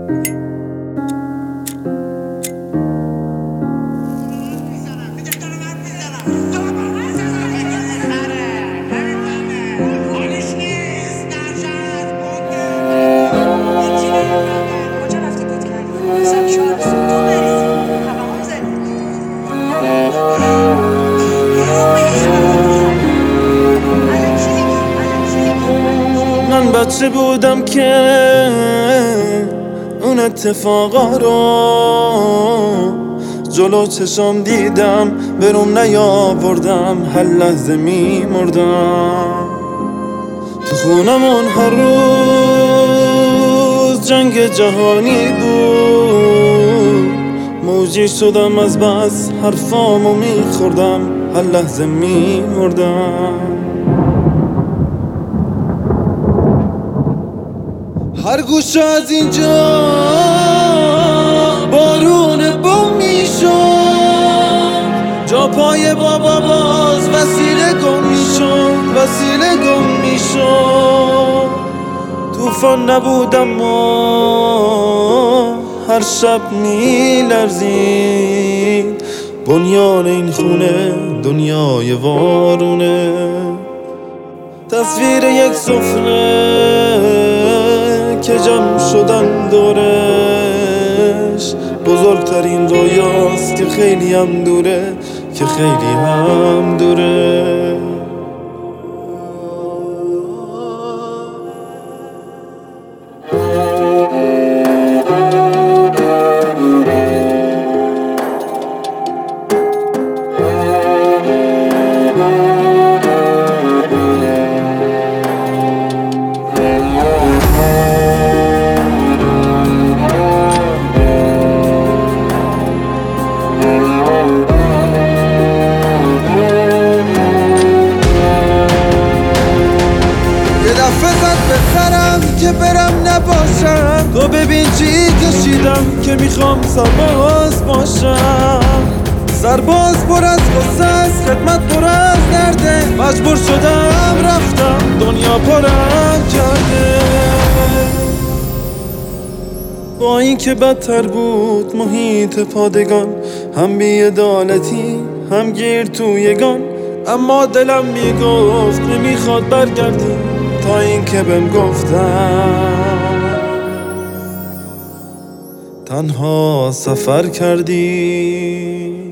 من بچه بودم که اون اتفاقا رو جلو چشم دیدم، برام نیاوردم، هر لحظه میمردم. تو خونمون هر روز جنگ جهانی بود، موجی شدم از بس حرفامو میخوردم، هر لحظه میمردم. هر گوشه از اینجا بارون بوم میشد، جا پای بابا باز وسیله گم میشد، وسیله گم میشد. طوفان نبودم و هر شب میلرزید، بنیان این خونه دنیای وارونه. تصویر یک سفره که جمع شدن دورش، بزرگترین رویاست که خیلی هم دوره، که خیلی هم دوره. بسرم که برم نباشم، تو ببین چی کشیدم که میخوام سرباز باشم. سرباز پر از غصه است، خدمت پر از درده، مجبور شدم رفتم دنیا پرم کرده. با این که بدتر بود محیط پادگان، هم بی‌عدالتی هم گیر تویگان، اما دلم میگفت نمیخواد برگردی، تا این که بهم گفتم تنها سفر کردی.